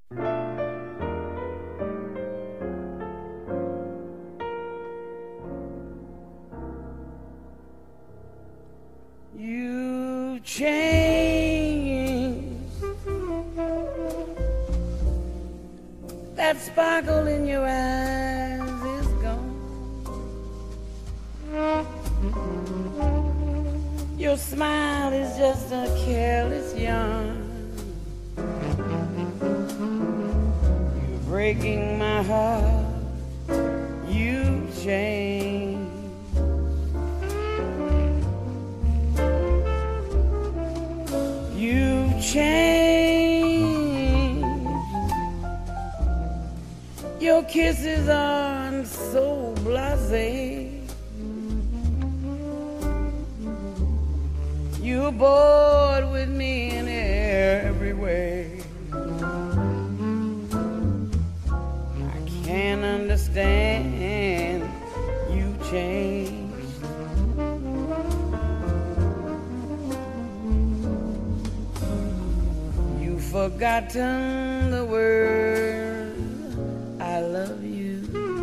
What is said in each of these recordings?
You changed. That sparkle in your eyes is gone. Your smile is just a careless yarn. You're breaking my heart. You changed. You changed. Your kisses aren't so blasé. You're bored with me in every way. I can't understand. You changed. You've forgotten the word I love you.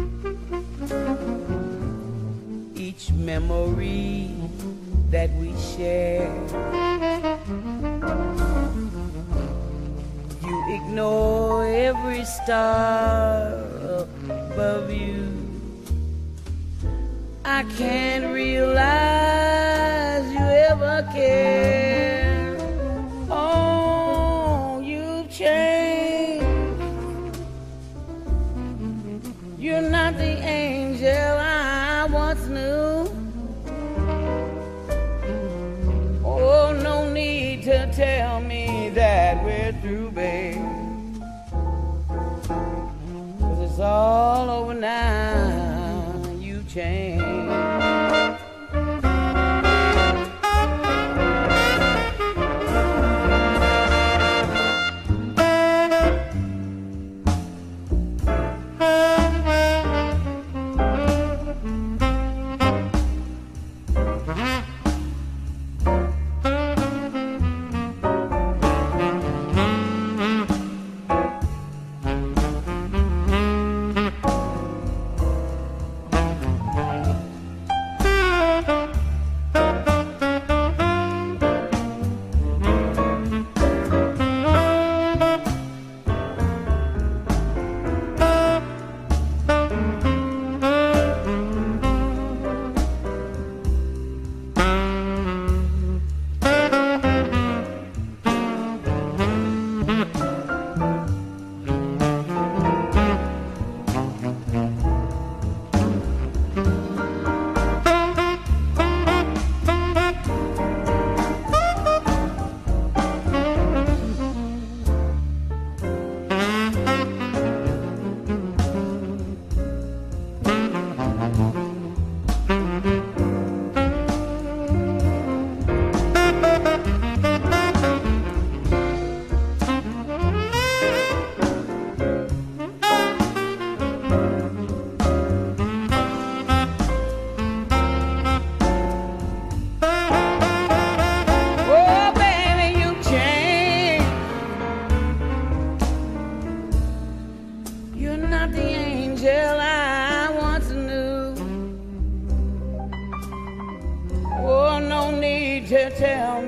Each memory that we share, you ignore every star above you. I can't realize you ever cared. Oh, you've changed. You're not the angel I once knew. Oh, no need to tell me that we're through, babe. 'Cause it's all over now. You changed. Tell